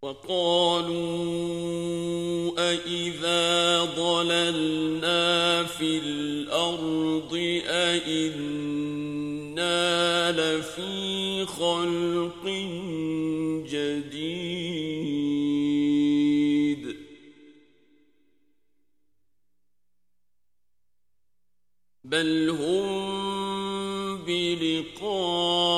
وقالوا أإذا ضللنا في الأرض أإنا لفي خلق جديد بل هم بلقاء